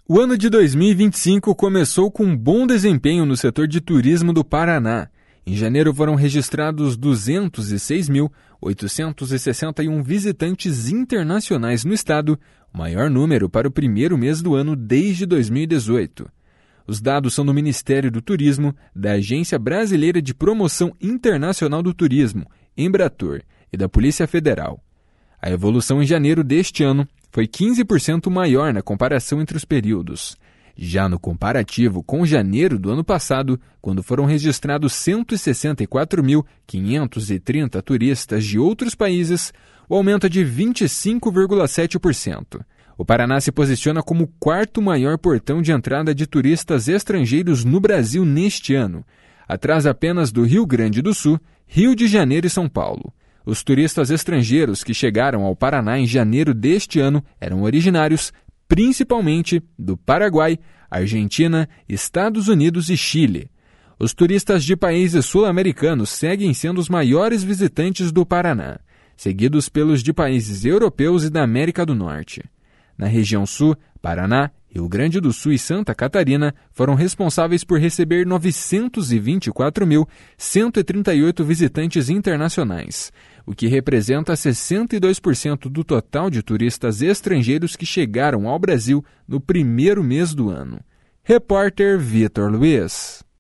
O ano de 2025 começou com um bom desempenho no setor de turismo do Paraná. Em janeiro foram registrados 206.861 visitantes internacionais no estado, o maior número para o primeiro mês do ano desde 2018. Os dados são do Ministério do Turismo, da Agência Brasileira de Promoção Internacional do Turismo, Embratur, e da Polícia Federal. A evolução em janeiro deste ano foi 15% maior na comparação entre os períodos. Já no comparativo com janeiro do ano passado, quando foram registrados 164.530 turistas de outros países, o aumento é de 25,7%. O Paraná se posiciona como o quarto maior portão de entrada de turistas estrangeiros no Brasil neste ano, atrás apenas do Rio Grande do Sul, Rio de Janeiro e São Paulo. Os turistas estrangeiros que chegaram ao Paraná em janeiro deste ano eram originários, principalmente, do Paraguai, Argentina, Estados Unidos e Chile. Os turistas de países sul-americanos seguem sendo os maiores visitantes do Paraná, seguidos pelos de países europeus e da América do Norte. Na região sul, Paraná, Rio Grande do Sul e Santa Catarina foram responsáveis por receber 924.138 visitantes internacionais, o que representa 62% do total de turistas estrangeiros que chegaram ao Brasil no primeiro mês do ano. Repórter Vitor Luiz.